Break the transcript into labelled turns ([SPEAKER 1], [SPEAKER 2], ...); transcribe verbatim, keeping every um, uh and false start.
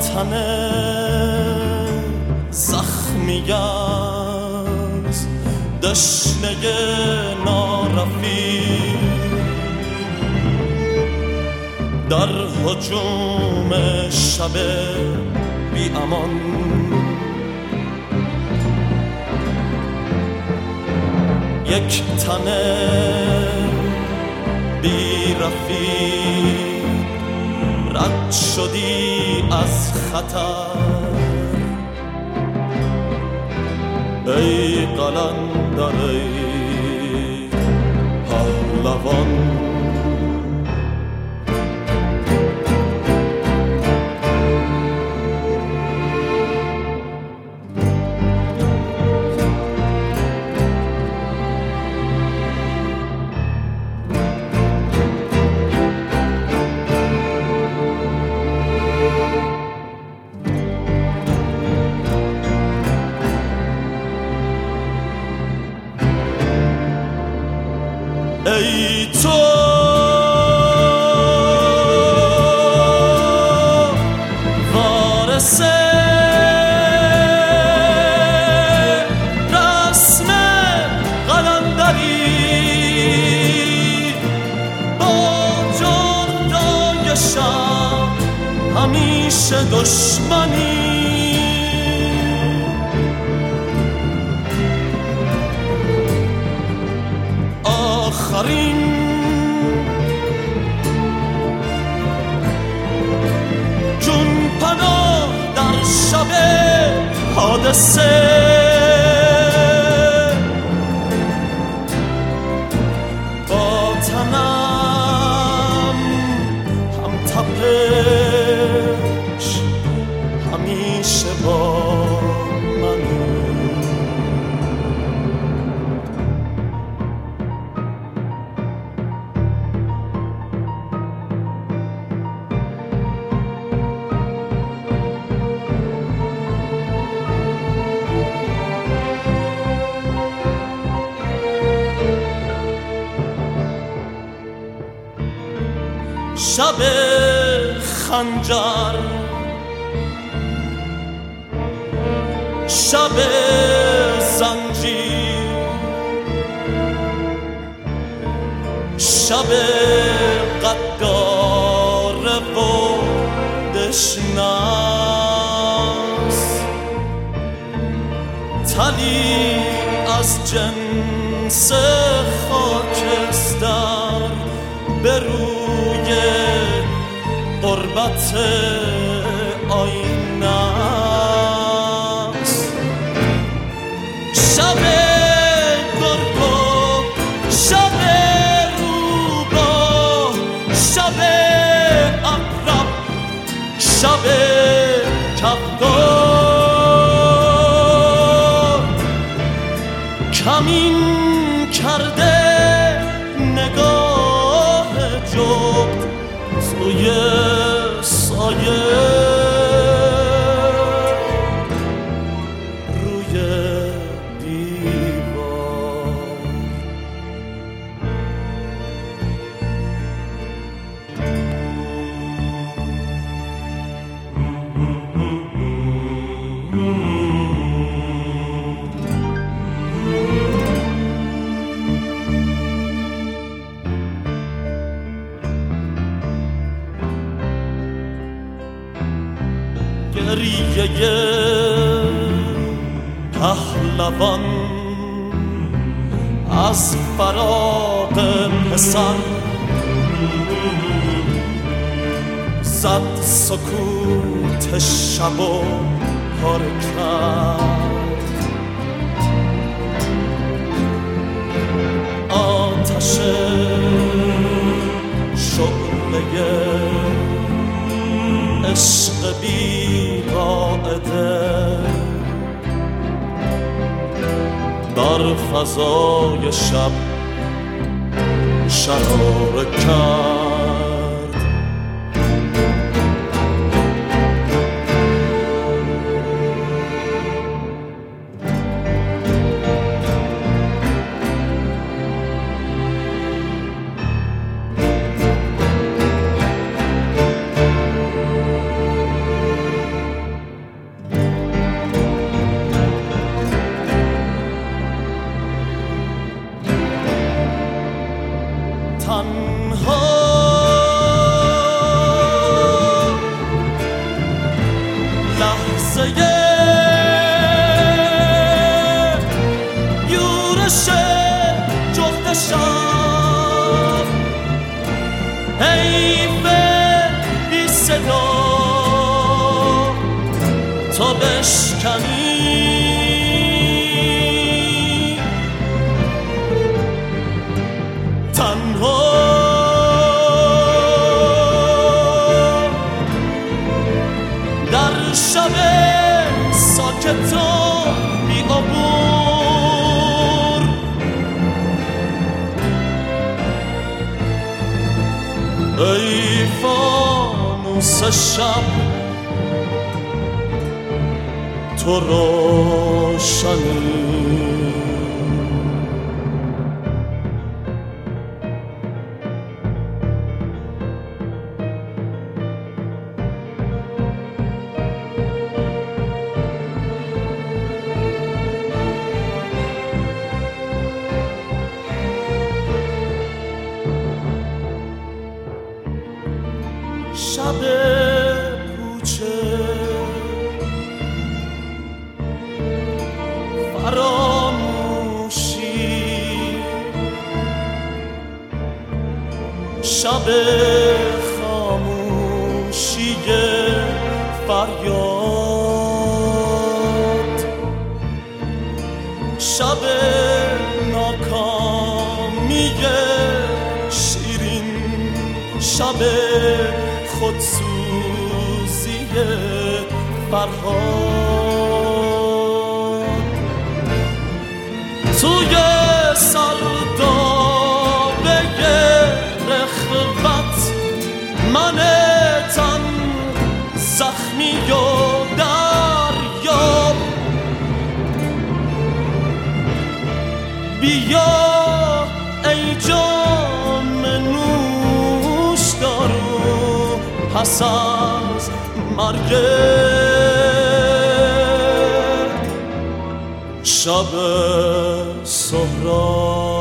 [SPEAKER 1] تن زخمی از دشنه نارفیق در هجوم شب بی امان یک تن بی رفیق رد شدی از خطر ای قلندر ای پهلوان ای تو وارث رسم قلندری با جردای شب همیشه دشمنی آخرین جون پناه در شب حادثه با تنم هم تپش همیشه با منو شب خنجر شب زنجیر شب غدار و دشناس تلی از جنس خاکستر به روی قربت آینه است شب گرگو شب روباه شب عقرب شب کفتار کمین کرده نگاه جغد توی سایه روی دیوار گریه پهلوان از فراق پسر زد سکوت شب و پر کرد آتش شعله عشق بی قاعده در فضای شب شراره کرد حیف بی صدا تا بشکنی تنها در شب ساکت و بی عبور ای فانوس شب تو روشنی شب کوچه فراموشی شب خاموشی فریاد شب ناکامی شیرین شب خودسوزی فرهاد توی سردابه رخوت من تن زخمی و دریاب بیا ای جام نوش دارو پس از مرگ شب سهراب